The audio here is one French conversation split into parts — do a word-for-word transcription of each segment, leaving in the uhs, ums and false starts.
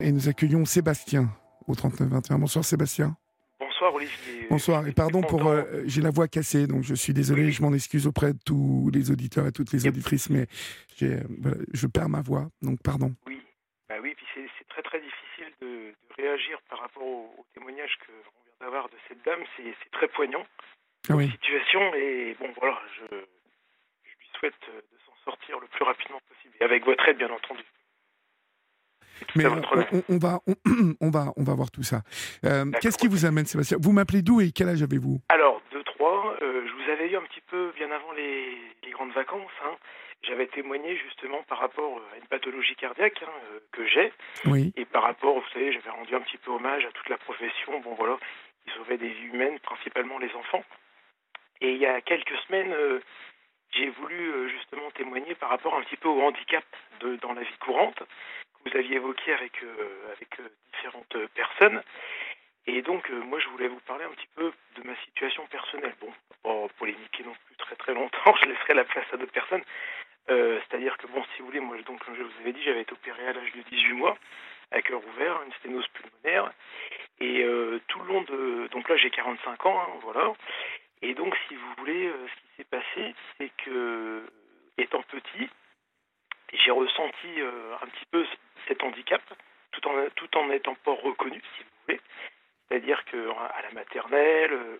Et nous accueillons Sébastien au trente-neuf vingt et un. Bonsoir Sébastien. Bonsoir Olivier. Bonsoir et pardon pour... Euh, j'ai la voix cassée, donc je suis désolé, Oui. je m'en excuse auprès de tous les auditeurs et toutes les Et... auditrices, mais j'ai, euh, voilà, je perds ma voix, donc pardon. Oui, bah oui, puis c'est, c'est très très difficile de, de réagir par rapport au, au témoignage qu'on vient d'avoir de cette dame, c'est, c'est très poignant Ah comme oui. situation, et bon voilà, je, je lui souhaite de s'en sortir le plus rapidement possible, et avec votre aide bien entendu. Mais on, on, on, va, on, on, va, on va voir tout ça. Euh, qu'est-ce qui okay. vous amène, Sébastien? Vous m'appelez d'où et quel âge avez-vous? Alors, deux trois, euh, je vous avais eu un petit peu bien avant les, les grandes vacances. Hein. J'avais témoigné justement par rapport à une pathologie cardiaque hein, euh, que j'ai. Oui. Et par rapport, vous savez, j'avais rendu un petit peu hommage à toute la profession. Bon voilà, ils sauvaient des vies humaines, principalement les enfants. Et il y a quelques semaines, euh, j'ai voulu euh, justement témoigner par rapport un petit peu au handicap de, dans la vie courante que vous aviez évoqué avec, euh, avec euh, différentes personnes. Et donc, euh, moi, je voulais vous parler un petit peu de ma situation personnelle. Bon, pas polémiquer non plus très très longtemps, je laisserai la place à d'autres personnes. Euh, c'est-à-dire que, bon, si vous voulez, moi, donc, comme je vous avais dit, j'avais été opéré à l'âge de dix-huit mois, à cœur ouvert, une sténose pulmonaire. Et euh, tout le long de... Donc là, j'ai quarante-cinq ans, hein, voilà. Et donc, si vous voulez, euh, ce qui s'est passé, c'est que, étant petit, j'ai ressenti euh, un petit peu cet handicap, tout en, tout en n'étant pas reconnu, si vous voulez. C'est-à-dire qu'à la maternelle, euh,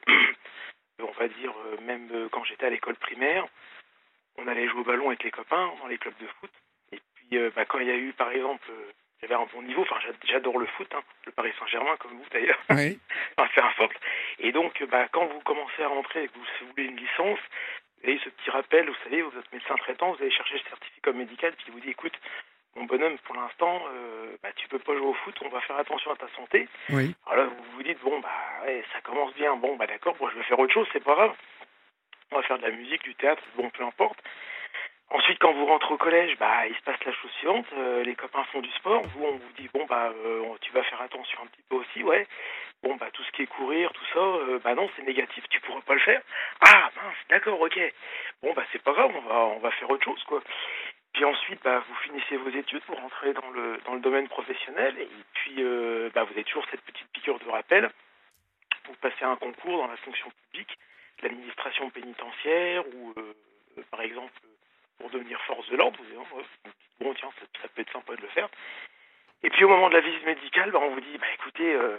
on va dire euh, même euh, quand j'étais à l'école primaire, on allait jouer au ballon avec les copains dans les clubs de foot. Et puis euh, bah, quand il y a eu, par exemple, euh, j'avais un bon niveau, enfin j'adore le foot, hein, le Paris Saint-Germain comme vous d'ailleurs, Oui. enfin, c'est un socle. Et donc bah, quand vous commencez à rentrer et que vous, si vous voulez une licence, vous avez ce petit rappel, vous savez, votre médecin traitant, vous allez chercher le certificat médical, puis il vous dit, écoute, mon bonhomme, pour l'instant, euh, bah, tu peux pas jouer au foot, on va faire attention à ta santé. Oui. Alors là, vous vous dites, bon, bah, ouais, ça commence bien, bon, bah, d'accord, bon, je vais faire autre chose, c'est pas grave. On va faire de la musique, du théâtre, bon, peu importe. Ensuite, quand vous rentrez au collège, bah, il se passe la chose suivante, euh, les copains font du sport, vous, on vous dit, bon, bah, euh, tu vas faire attention un petit peu aussi, ouais. Bon, bah, tout ce qui est courir, tout ça, euh, bah non, c'est négatif, tu pourras pas le faire. Ah, mince, d'accord, ok. Bon, bah, c'est pas grave, on va, on va faire autre chose, quoi. Puis ensuite, bah, vous finissez vos études, vous rentrez dans le, dans le domaine professionnel, et puis euh, bah, vous avez toujours cette petite piqûre de rappel. Vous passez un concours dans la fonction publique, l'administration pénitentiaire, ou euh, euh, par exemple, pour devenir force de l'ordre, vous dites, oh, bon tiens, ça, ça peut être sympa de le faire. Et puis au moment de la visite médicale, bah, on vous dit, bah écoutez, euh,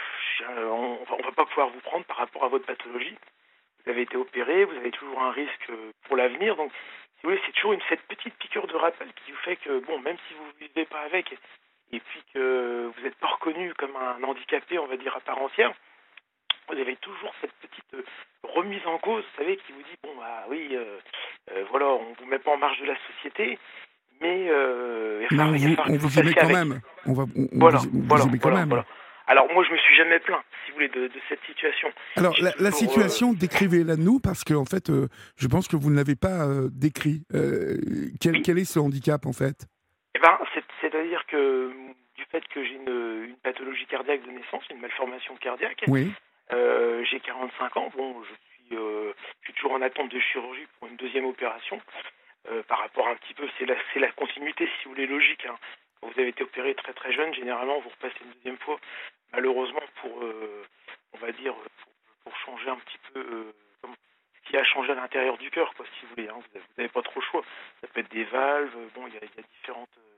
on, on va pas pouvoir vous prendre par rapport à votre pathologie. Vous avez été opéré, vous avez toujours un risque pour l'avenir, donc si vous voulez, c'est toujours une, cette petite piqûre de rappel qui vous fait que, bon, même si vous ne vivez pas avec, et puis que vous n'êtes pas reconnu comme un handicapé, on va dire, à part entière, vous avez toujours cette petite remise en cause, vous savez, qui vous dit, bon, bah oui, euh, euh, voilà, on ne vous met pas en marge de la société, mais euh, il Mais va on vous, falloir on que vous vous aimait fassiez quand avec. même. On, va, on, on Voilà, vous, on vous voilà, aimait quand voilà, même. voilà. Alors moi, je me suis jamais plaint, si vous voulez, de, de cette situation. Alors, J'ai la, la toujours, situation, euh... décrivez-la nous, parce que en fait, euh, je pense que vous ne l'avez pas euh, décrit. Euh, quel, Oui. quel est ce handicap, en fait? Eh ben, c'est, c'est-à-dire que du fait que j'ai une, une pathologie cardiaque de naissance, une malformation cardiaque, Oui. euh, j'ai quarante-cinq ans. Bon, je suis, euh, je suis toujours en attente de chirurgie pour une deuxième opération. Euh, par rapport à un petit peu, c'est la, c'est la continuité, si vous voulez, logique. Hein. Quand vous avez été opéré très très jeune, généralement, vous repassez une deuxième fois, malheureusement, pour, euh, on va dire, pour, pour changer un petit peu euh, comme, ce qui a changé à l'intérieur du cœur, quoi, si vous voulez. Hein. Vous n'avez pas trop le choix. Ça peut être des valves, bon, il y a, y a différentes... Euh,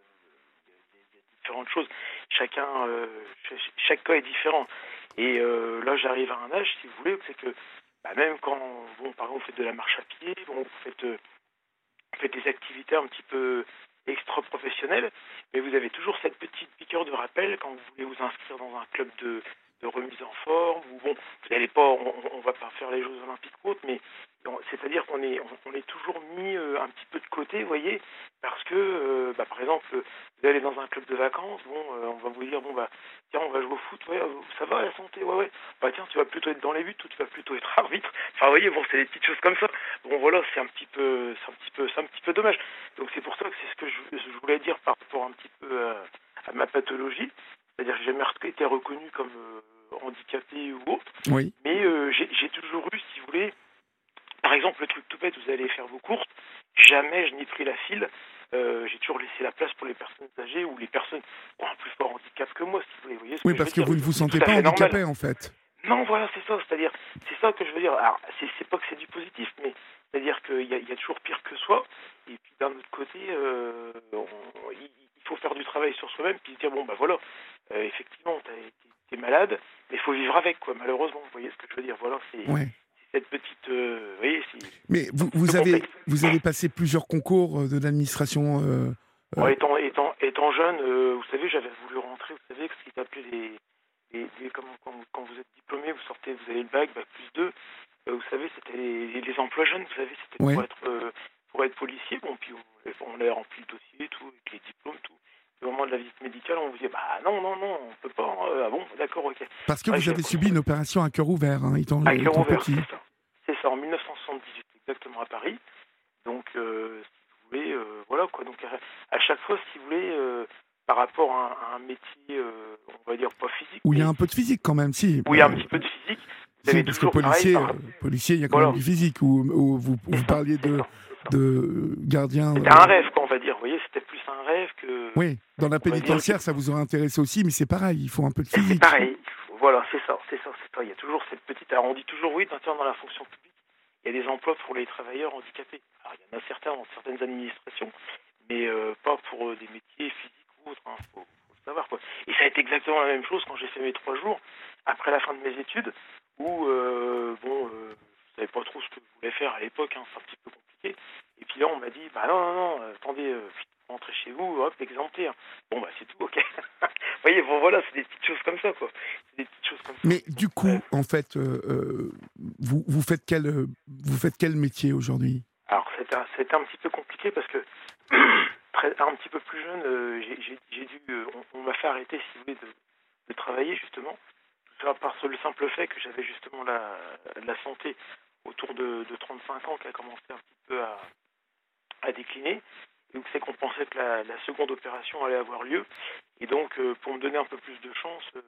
différentes choses. Chacun, euh, ch- chaque cas est différent. Et euh, là, j'arrive à un âge, si vous voulez, c'est que bah, même quand, bon, par exemple, vous faites de la marche à pied, bon, vous faites, euh, vous faites des activités un petit peu extra-professionnelles, mais vous avez toujours cette petite piqûre de rappel quand vous voulez vous inscrire dans un club de, de remise en forme, ou bon, vous n'allez pas, on, on va pas faire les Jeux Olympiques ou autres, mais c'est-à-dire qu'on est, on, on est toujours mis euh, un petit peu de côté, vous voyez, parce que, euh, bah, par exemple, vous allez dans un club de vacances, bon, euh, on va vous dire, bon, bah, tiens, on va jouer au foot, ouais, ça va la santé, ouais, ouais, bah, tiens, tu vas plutôt être dans les buts ou tu vas plutôt être arbitre. Enfin, vous voyez, bon, c'est des petites choses comme ça. Bon, voilà, c'est un petit peu, c'est un petit peu, c'est un petit peu dommage. Donc, c'est pour ça que c'est ce que je, je voulais dire par rapport un petit peu à, à ma pathologie. C'est-à-dire que j'ai jamais été reconnu comme euh, handicapé ou autre, Oui. mais euh, j'ai, j'ai toujours eu, si vous voulez, par exemple, le truc tout bête, vous allez faire vos courses, jamais je n'ai pris la file euh, j'ai toujours laissé la place pour les personnes âgées ou les personnes qui ont un plus fort handicap que moi, si vous voulez. Vous voyez ce Oui, que je parce veux que dire? vous ne vous C'est sentez tout à pas fait normal. handicapé, en fait. Non, voilà, c'est ça. C'est-à-dire, c'est ça que je veux dire. Alors, c'est, c'est pas que c'est du positif, mais c'est-à-dire qu'il y a, il y a toujours pire que soi. Et puis d'un autre côté, euh, on, il, il faut faire du travail sur soi-même, puis se dire bon bah voilà, euh, effectivement, t'as, t'es, t'es malade, mais il faut vivre avec, quoi. Malheureusement, vous voyez ce que je veux dire. Voilà, c'est, Ouais. c'est cette petite, euh, vous voyez, c'est, Mais c'est un vous, petit peu vous avez complexe. vous avez passé plusieurs concours euh, de l'administration. Euh, Bon, euh, étant, étant, étant jeune, euh, vous savez, j'avais voulu rentrer, vous savez, ce qu'ils appelaient les, les, les comment, quand, quand vous êtes diplômé, vous sortez, vous avez le bac, bac plus deux. Euh, vous savez, c'était les, les emplois jeunes, vous savez, c'était ouais. pour être euh, pour être policier. Bon, puis on, on avait rempli le dossier, tout, avec les diplômes, tout. Au moment de la visite médicale, on vous disait, bah non, non, non, on peut pas. Hein. Ah bon, d'accord, ok. Parce que Ouais, vous j'ai avez subi une opération à cœur ouvert, hein, étant, à cœur étant ouvert, petit. c'est ça. C'est ça, en mille neuf cent soixante-dix-huit, exactement à Paris. Donc, euh, si vous voulez, euh, voilà quoi. Donc, à, à chaque fois, si vous voulez, euh, par rapport à un, à un métier, euh, on va dire pas physique, Où il y mais a un peu de physique quand même, si. où il y a un Euh, petit peu de physique, vous si, avez parce que toujours pareil. policier, Par... euh, policier, il y a quand Voilà, même du physique. Où, où vous, c'est vous ça, parliez c'est de, ça, c'est ça. de gardien. C'était Euh, un rêve, quoi, on va dire. Vous voyez, c'était plus un rêve que, oui, dans la on va dire, que... pénitentiaire, ça vous aurait intéressé aussi, mais c'est pareil, il faut un peu de Et c'est physique. pareil. Voilà, c'est ça, c'est ça, c'est ça. Il y a toujours cette petite. Alors, on dit toujours oui, maintenant dans la fonction publique, il y a des emplois pour les travailleurs handicapés. Alors, il y en a certains dans certaines administrations, mais euh, pas pour euh, des métiers physiques ou autres. Hein. Faut, faut le savoir, quoi. Et ça a été exactement la même chose quand j'ai fait mes trois jours après la fin de mes études, où euh, bon, euh, je savais pas trop ce que je voulais faire à l'époque. Hein, c'est un petit peu compliqué. Et puis là, on m'a dit, bah non, non, non, euh, attendez, euh, rentrez chez vous, hop, exemplaire. Bon, bah c'est tout, ok. Vous voyez, bon voilà, c'est des petites choses comme ça, quoi. C'est des petites choses comme ça. Mais du coup, Bref. en fait, euh, euh, vous, vous, faites quel, euh, vous faites quel métier aujourd'hui? Alors, c'était un, c'était un petit peu compliqué parce que, très, un petit peu plus jeune, euh, j'ai, j'ai, j'ai dû, euh, on, on m'a fait arrêter, si vous voulez, de, de travailler, justement. Tout ça par le simple fait que j'avais justement la, la santé autour de, de trente-cinq ans qui a commencé un petit peu à, à décliner. Et donc, c'est qu'on pensait que la, la seconde opération allait avoir lieu. Et donc, euh, pour me donner un peu plus de chance, euh,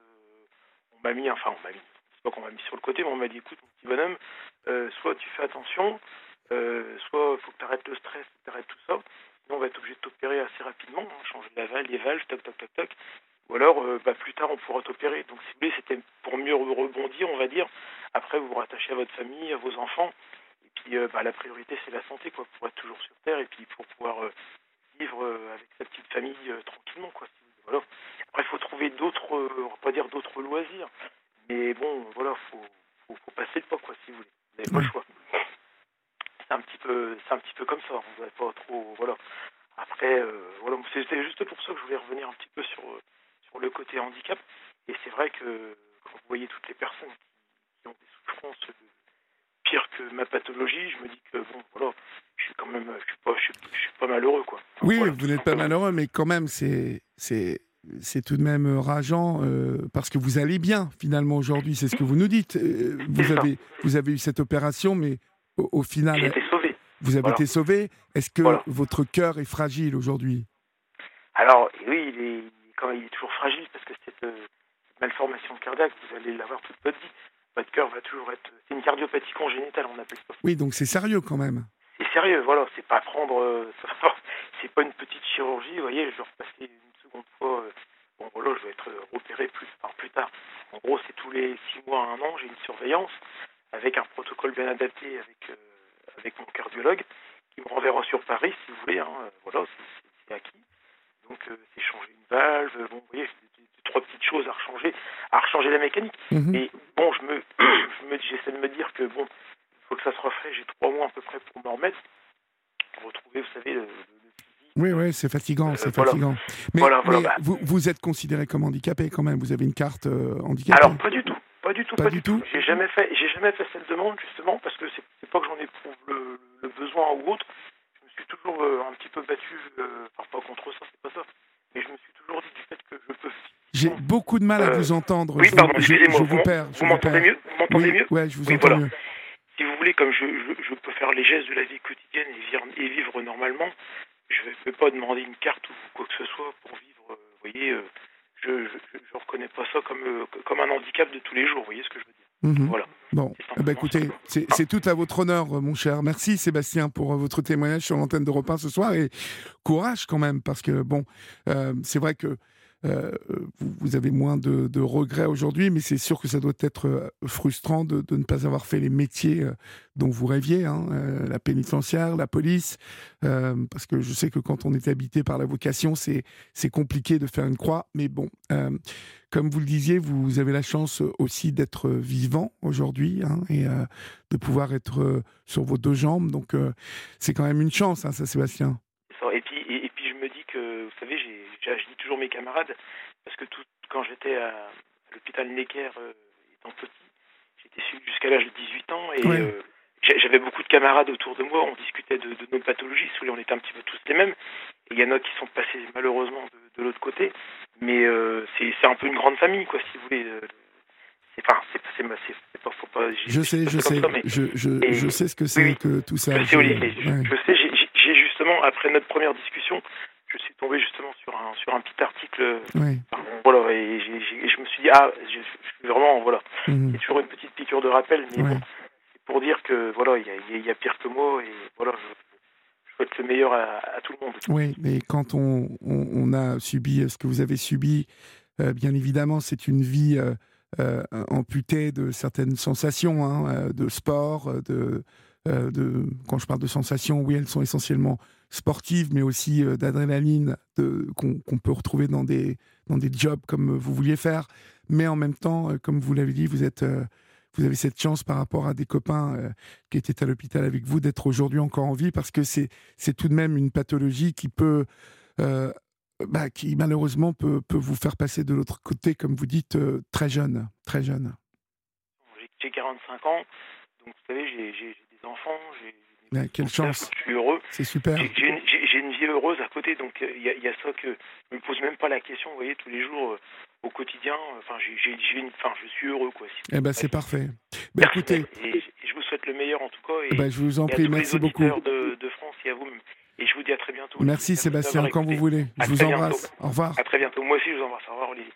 on m'a mis, enfin, on m'a mis, c'est pas qu'on m'a mis sur le côté, mais on m'a dit, écoute, mon petit bonhomme, euh, soit tu fais attention, euh, soit il faut que tu arrêtes le stress, tu arrêtes tout ça, sinon on va être obligé de t'opérer assez rapidement, hein, changer la valve, les valves, tac, tac, tac, tac, ou alors, euh, bah, plus tard, on pourra t'opérer. Donc, si vous voulez, c'était pour mieux rebondir, on va dire. Après, vous vous rattachez à votre famille, à vos enfants, et puis, euh, bah, la priorité, c'est la santé, quoi, pour être toujours sur Terre, et puis pour pouvoir euh, vivre euh, avec sa petite famille euh, tranquillement, quoi. Voilà. Après, il faut trouver d'autres, euh, on va pas dire d'autres loisirs, mais bon, voilà, faut, faut, faut passer le pas, quoi, si vous voulez. Vous n'avez pas Oui. le choix. C'est un petit peu, c'est un petit peu comme ça. Vous n'avez pas trop, voilà. Après, euh, voilà, c'était juste pour ça que je voulais revenir un petit peu sur euh, sur le côté handicap. Et c'est vrai que quand vous voyez toutes les personnes qui, qui ont des souffrances de pire que ma pathologie, je me dis que bon, voilà, je suis quand même, je suis pas, je suis, je suis pas malheureux, quoi. Enfin, Oui, voilà, vous n'êtes pas malheureux, mais quand même, c'est, c'est, c'est tout de même rageant euh, parce que vous allez bien finalement aujourd'hui. C'est ce que vous nous dites. Euh, vous c'est ça. avez, vous avez eu cette opération, mais au, au final, J'ai été sauvé. vous avez Voilà. été sauvé. Est-ce que Voilà. votre cœur est fragile aujourd'hui? Alors, oui, il est, quand il est toujours fragile parce que cette, euh, cette malformation cardiaque, vous allez l'avoir toute votre vie. Votre cœur va toujours être... C'est une cardiopathie congénitale, on appelle ça. Oui, donc c'est sérieux quand même. C'est sérieux, voilà. C'est pas prendre... Euh, c'est pas une petite chirurgie, vous voyez. Je vais repasser une seconde fois... Euh, bon, voilà, je vais être repéré plus, enfin, plus tard. En gros, c'est tous les six mois à un an, j'ai une surveillance avec un protocole bien adapté avec, euh, avec mon cardiologue qui me renverra sur Paris, si vous voulez. Hein, voilà, c'est, c'est acquis. Donc, euh, c'est changer une valve, bon, vous voyez, c'est des, des, trois petites choses à rechanger, à rechanger la mécanique. Mmh. Mais bon, je me, je me, j'essaie de me dire que bon, il faut que ça se refait. J'ai trois mois à peu près pour m'en remettre, pour retrouver, vous savez, le, le, le physique. Oui, oui, c'est fatigant, euh, c'est voilà. fatigant. Mais, voilà, voilà, mais bah. vous, vous êtes considéré comme handicapé quand même. Vous avez une carte euh, handicapée. Alors, pas du tout, pas du tout, pas, pas du tout. tout. J'ai jamais fait, j'ai jamais fait cette demande justement parce que c'est, c'est pas que j'en éprouve le, le besoin ou autre. Je me suis toujours euh, un petit peu battu, euh, enfin pas contre ça, c'est pas ça. Mais je me suis toujours dit du fait que je peux. J'ai beaucoup de mal à euh, vous entendre. Oui, je pardon, vous, excusez-moi. Je, je vous, vous perds. Vous je m'entendez vous mieux Vous m'entendez oui, mieux Ouais, je vous oui, entends voilà. mieux. Si vous voulez, comme je, je, je peux faire les gestes de la vie quotidienne et vivre, et vivre normalement, je ne vais pas demander une carte ou quoi que ce soit pour vivre. Euh, vous voyez, euh, je, je, je ne reconnais pas ça comme, euh, comme un handicap de tous les jours, vous voyez ce que je veux dire. Mmh. Voilà. Bon, eh ben, écoutez, c'est, c'est tout à votre honneur, mon cher. Merci Sébastien pour votre témoignage sur l'antenne d'Europe un ce soir, et courage quand même, parce que bon, euh, c'est vrai que euh, vous, vous avez moins de, de regrets aujourd'hui, mais c'est sûr que ça doit être euh, frustrant de, de ne pas avoir fait les métiers euh, dont vous rêviez, hein, euh, la pénitentiaire, la police, euh, parce que je sais que quand on est habité par la vocation, c'est, c'est compliqué de faire une croix, mais bon... Euh, Comme vous le disiez, vous avez la chance aussi d'être vivant aujourd'hui, hein, et euh, de pouvoir être euh, sur vos deux jambes. Donc, euh, c'est quand même une chance, hein, ça, Sébastien. Et puis, et, et puis, je me dis que, vous savez, j'ai, j'ai, je dis toujours mes camarades, parce que tout, quand j'étais à, à l'hôpital Necker, euh, étant petit, j'étais suivi jusqu'à l'âge de dix-huit ans, et ouais. euh, j'avais beaucoup de camarades autour de moi, on discutait de, de nos pathologies, si vous voulez, on était un petit peu tous les mêmes. Et il y en a qui sont passés malheureusement de, de l'autre côté, mais euh, c'est, c'est un peu une grande famille, quoi, si vous voulez. C'est pas, c'est, c'est, c'est, c'est pas, faut pas. Je sais, je sais, ça, mais... je, je, et, je sais ce que c'est, oui, oui, que tout ça. Je sais, Olivier, je, ouais. je sais. J'ai, j'ai justement, après notre première discussion, je suis tombé justement sur un, sur un petit article. Oui. Enfin, voilà, et, j'ai, j'ai, et je me suis dit, ah, je, je suis vraiment, voilà. Mm-hmm. C'est toujours une petite piqûre de rappel, mais ouais. bon, c'est pour dire que voilà, il y a, il y a pire que moi, et voilà. Je, Je souhaite le meilleur à, à tout le monde. Oui, mais quand on, on, on a subi ce que vous avez subi, euh, bien évidemment, c'est une vie euh, euh, amputée de certaines sensations, hein, de sport, de, euh, de, quand je parle de sensations, oui, elles sont essentiellement sportives, mais aussi euh, d'adrénaline de, qu'on, qu'on peut retrouver dans des, dans des jobs comme vous vouliez faire. Mais en même temps, euh, comme vous l'avez dit, vous êtes... Euh, Vous avez cette chance par rapport à des copains euh, qui étaient à l'hôpital avec vous d'être aujourd'hui encore en vie, parce que c'est, c'est tout de même une pathologie qui peut, euh, bah, qui malheureusement peut, peut vous faire passer de l'autre côté, comme vous dites, euh, très jeune, très jeune. J'ai quarante-cinq ans, donc vous savez, j'ai, j'ai, j'ai des enfants, j'ai ouais, quelle chance. Je suis heureux. C'est super. J'ai, j'ai, une, j'ai, j'ai une vie heureuse à côté, donc il euh, y, y a ça que je me pose même pas la question, vous voyez, tous les jours. Euh, au quotidien, enfin, j'ai, j'ai, j'ai une, enfin, je suis heureux, quoi. Si eh ben, c'est parfait. Ben, écoutez, et, et je vous souhaite le meilleur en tout cas. Et, ben, je vous en prie, merci beaucoup. De, de France et à vous. Et je vous dis à très bientôt. Merci Sébastien, quand vous voulez. Je vous embrasse. Au revoir. À très bientôt. Moi aussi, je vous embrasse. Au revoir, Olivier.